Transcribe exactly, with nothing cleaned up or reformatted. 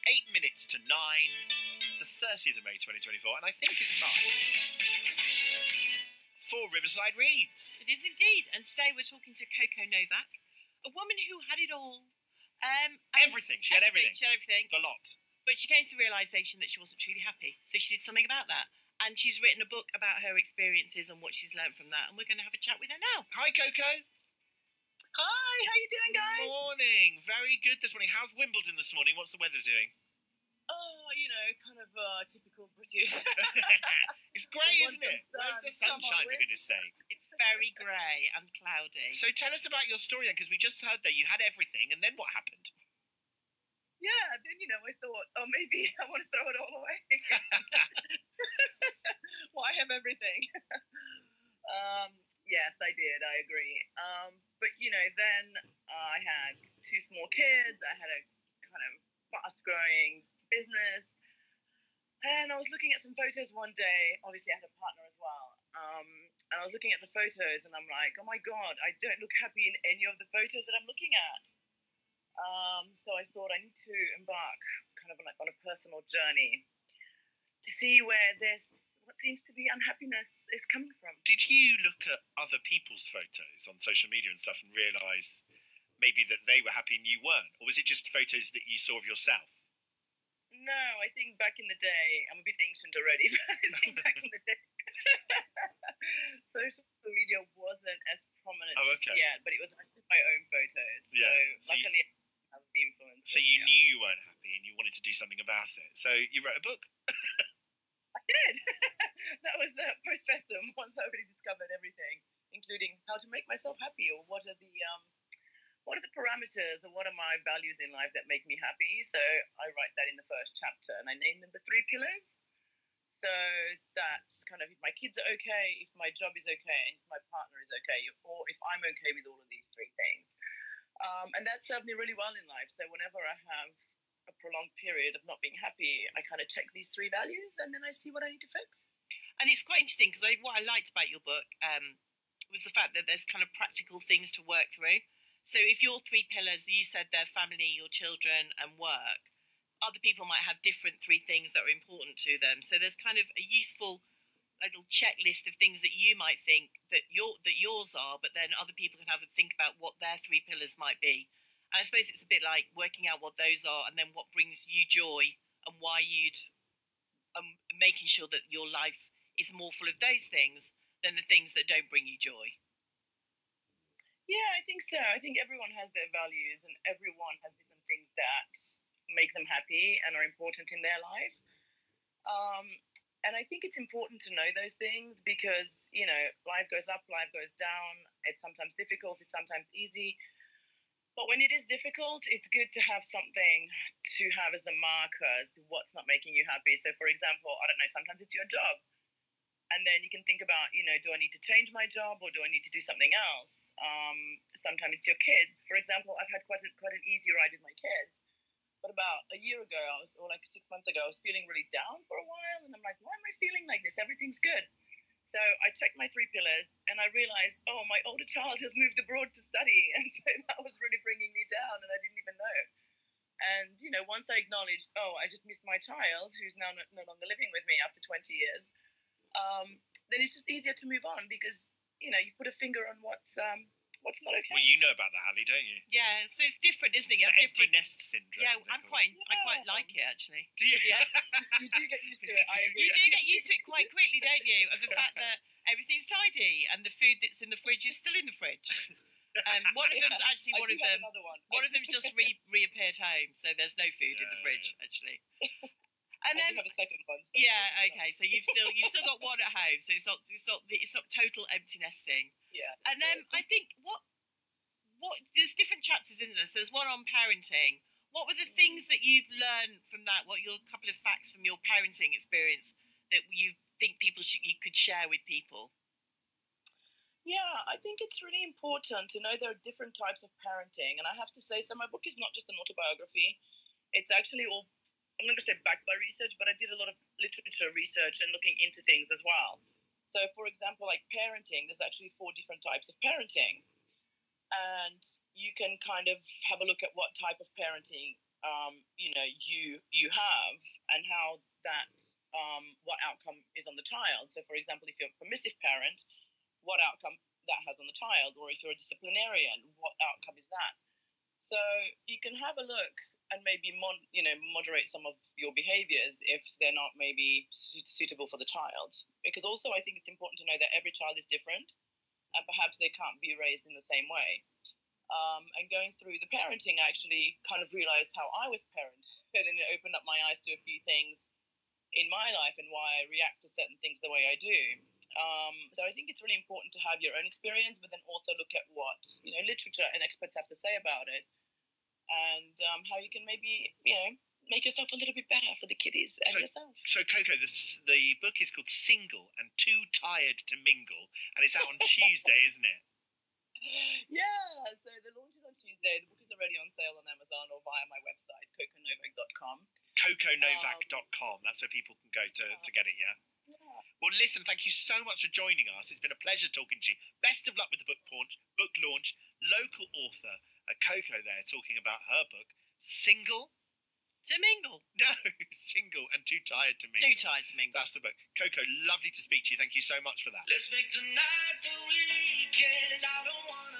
eight minutes to nine. It's the thirtieth of May twenty twenty-four, and I think it's time for Riverside Reads. It is indeed, and today we're talking to Coco Novak, a woman who had it all. Um, everything. She had everything. She had everything. The lot. But she came to the realisation that she wasn't truly happy, so she did something about that. And she's written a book about her experiences and what she's learned from that, and we're going to have a chat with her now. Hi, Coco. Hi, how you doing, guys? Morning. Very good this morning. How's Wimbledon this morning? What's the weather doing? Oh, you know, kind of uh, typical British. It's grey, isn't it? Where's the sunshine, for goodness sake? It's very grey and cloudy. So tell us about your story then, because we just heard that you had everything, and then what happened? Yeah, then, you know, I thought, oh, maybe I want to throw it all away. Well, I have everything. um, yes, I did. I agree. Um, but, you know, then I had two small kids. I had a kind of fast-growing business. And I was looking at some photos one day. Obviously, I had a partner as well. Um, and I was looking at the photos, and I'm like, oh, my God, I don't look happy in any of the photos that I'm looking at. Um, so I thought I need to embark kind of like on a personal journey to see where this, what seems to be unhappiness is coming from. Did you look at other people's photos on social media and stuff and realise maybe that they were happy and you weren't? Or was it just photos that you saw of yourself? No, I think back in the day, I'm a bit ancient already, but I think back in the day, social media wasn't as prominent oh, okay. yet, but it was actually my own photos. So, yeah. so luckily, you, I have the influence. So you yeah. knew you weren't happy and you wanted to do something about it. So you wrote a book? I did. That was uh, post festum, once I already discovered everything, including how to make myself happy, or what are the um, what are the parameters, or what are my values in life that make me happy. So I write that in the first chapter, and I name them the three pillars. So that's kind of if my kids are okay, if my job is okay, and if my partner is okay, or if I'm okay with all of these three things. Um, and that served me really well in life. So whenever I have a prolonged period of not being happy, I kind of check these three values, and then I see what I need to fix. And it's quite interesting, because what I liked about your book um, was the fact that there's kind of practical things to work through. So if your three pillars, you said they're family, your children, and work, other people might have different three things that are important to them. So there's kind of a useful little checklist of things that you might think that your that yours are, but then other people can have a think about what their three pillars might be. And I suppose it's a bit like working out what those are, and then what brings you joy, and why you'd um, making sure that your life is more full of those things than the things that don't bring you joy. Yeah, I think so. I think everyone has their values, and everyone has different things that make them happy and are important in their life. Um, and I think it's important to know those things, because, you know, life goes up, life goes down. It's sometimes difficult, it's sometimes easy. But when it is difficult, it's good to have something to have as a marker as to what's not making you happy. So, for example, I don't know, sometimes it's your job. And then you can think about, you know, do I need to change my job, or do I need to do something else? Um, sometimes it's your kids. For example, I've had quite, a, quite an easy ride with my kids. But about a year ago, I was, or like six months ago, I was feeling really down for a while. And I'm like, why am I feeling like this? Everything's good. So I checked my three pillars, and I realized, oh, my older child has moved abroad to study. And so that was really bringing me down, and I didn't even know. And, you know, once I acknowledged, oh, I just missed my child, who's now no, no longer living with me after twenty years, um, then it's just easier to move on, because, you know, you put a finger on what's um, what's not okay. Well, you know about that, Ali, don't you? Yeah, so it's different, isn't it? You have empty different... nest syndrome. Yeah, I'm quite, yeah. I quite like it, actually. Do you? Yeah. You do get used to it, I agree. You do get used to it quite quickly, don't you? Of the fact that everything's tidy, and the food that's in the fridge is still in the fridge. And um, one of yeah, them's actually I one of them. One, one of them's just re- reappeared home, so there's no food yeah, in the fridge, yeah. actually. And I then have a second one. So yeah, okay. So you've still you've still got one at home, so it's not it's not it's not total empty nesting. Yeah. And then I think what what there's different chapters in this. There's one on parenting. What were the things that you've learned from that? What are your couple of facts from your parenting experience that you think people should you could share with people? Yeah, I think it's really important to know there are different types of parenting. And I have to say, so my book is not just an autobiography. It's actually all, I'm not going to say backed by research, but I did a lot of literature research and looking into things as well. So, for example, like parenting, there's actually four different types of parenting. And you can kind of have a look at what type of parenting um, you know, you you have, and how that um, what outcome is on the child. So, for example, if you're a permissive parent, what outcome that has on the child, or if you're a disciplinarian, what outcome is that? So you can have a look and maybe mon- you know moderate some of your behaviors if they're not maybe su- suitable for the child. Because also I think it's important to know that every child is different, and perhaps they can't be raised in the same way. Um, and going through the parenting, I actually kind of realized how I was parented, and it opened up my eyes to a few things in my life and why I react to certain things the way I do. Um, so I think it's really important to have your own experience, but then also look at what you know literature and experts have to say about it, and um, how you can maybe you know make yourself a little bit better for the kiddies and So- yourself. So, Coco, the, the book is called Single and Too Tired to Mingle, and it's out on Tuesday, isn't it? Yeah, so the launch is on Tuesday. The book is already on sale on Amazon or via my website, coco novak dot com. coco novak dot com. That's where people can go to, to get it, yeah? Yeah. Well, listen, thank you so much for joining us. It's been a pleasure talking to you. Best of luck with the book launch. Book launch. Local author uh, Coco there talking about her book, Single? To mingle. No, Single and Too Tired to Mingle. Too tired to mingle. That's the book. Coco, lovely to speak to you. Thank you so much for that. Let's make tonight the weekend. I don't wanna